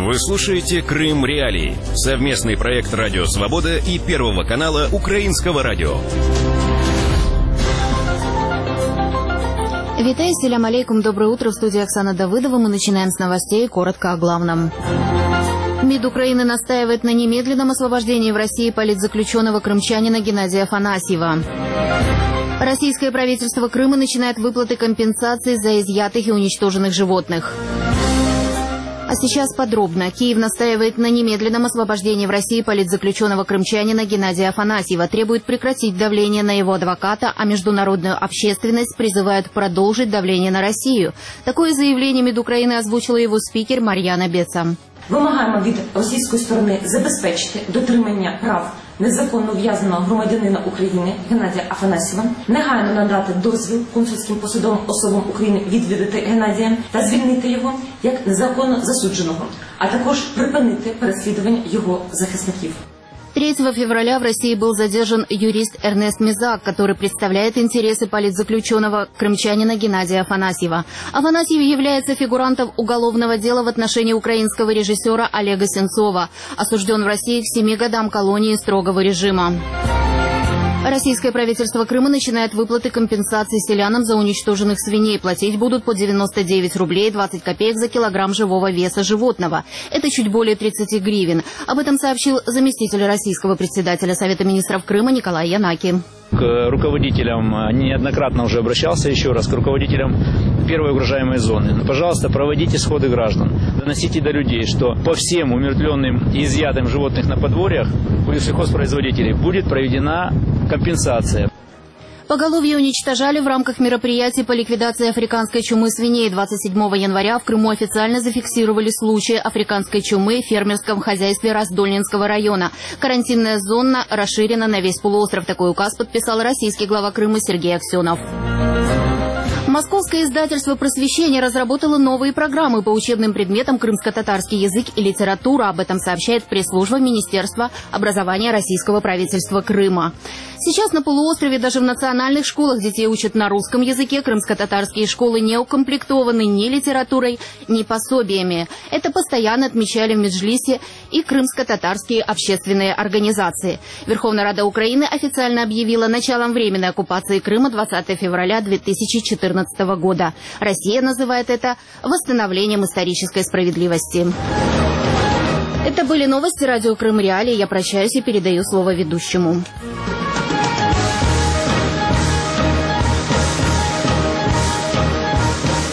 Вы слушаете «Крым Реалии» – совместный проект «Радио Свобода» и Первого канала Украинского радио. Витаю, селям алейкум, доброе утро, в студии Оксана Давыдова. Мы начинаем с новостей, коротко о главном. МИД Украины настаивает на немедленном освобождении в России политзаключенного крымчанина Геннадия Афанасьева. Российское правительство Крыма начинает выплаты компенсаций за изъятых и уничтоженных животных. А сейчас подробно. Киев настаивает на немедленном освобождении в России политзаключенного крымчанина Геннадия Афанасьева, требует прекратить давление на его адвоката, а международную общественность призывают продолжить давление на Россию. Такое заявление МИД Украины озвучила его спикер Мар'яна Беца. Вимагаємо від російської сторони забезпечити дотримання прав незаконно ув'язненого громадянина України Геннадія Афанасьєва, негайно надати дозвіл консульським посадовим особам України відвідати Геннадія та звільнити його як незаконно засудженого, а також припинити переслідування його захисників. 3 февраля в России был задержан юрист Эрнест Мезак, который представляет интересы политзаключенного крымчанина Геннадия Афанасьева. Афанасьев является фигурантом уголовного дела в отношении украинского режиссера Олега Сенцова, осужден в России к 7 годам колонии строгого режима. Российское правительство Крыма начинает выплаты компенсаций селянам за уничтоженных свиней. Платить будут по 99 рублей 20 копеек за килограмм живого веса животного. Это чуть более 30 гривен. Об этом сообщил заместитель российского председателя Совета министров Крыма Николай Янаки. К руководителям, неоднократно уже обращался еще раз, к руководителям первой угрожаемой зоны. Пожалуйста, проводите сходы граждан, доносите до людей, что по всем умертвленным и изъятым животных на подворьях у сельхозпроизводителей будет проведена компенсация. Поголовье уничтожали в рамках мероприятий по ликвидации африканской чумы свиней. 27 января в Крыму официально зафиксировали случаи африканской чумы в фермерском хозяйстве Раздольнинского района. Карантинная зона расширена на весь полуостров. Такой указ подписал российский глава Крыма Сергей Аксенов. Московское издательство «Просвещение» разработало новые программы по учебным предметам крымско-татарский язык и литература. Об этом сообщает пресс-служба Министерства образования Российского правительства Крыма. Сейчас на полуострове даже в национальных школах детей учат на русском языке. Крымско-татарские школы не укомплектованы ни литературой, ни пособиями. Это постоянно отмечали в Меджлисе и крымско-татарские общественные организации. Верховная Рада Украины официально объявила началом временной оккупации Крыма 20 февраля 2014 года. Россия называет это восстановлением исторической справедливости. Это были новости радио «Крым Реалии». Я прощаюсь и передаю слово ведущему.